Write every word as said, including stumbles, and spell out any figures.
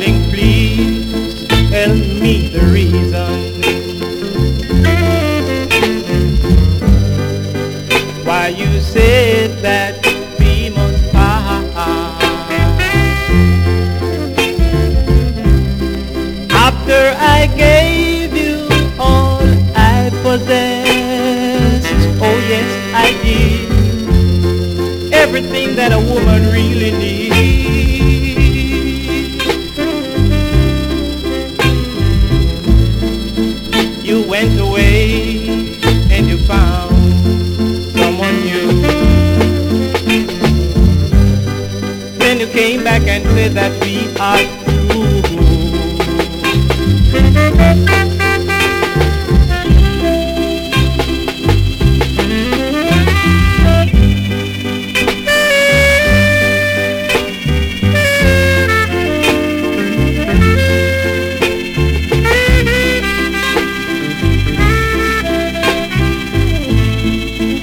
Darling, please tell me the reason why you said that we must part. After I gave you all I possessed, oh yes I did, everything that a woman really needs. You went away and you found someone new. Then you came back and said that we are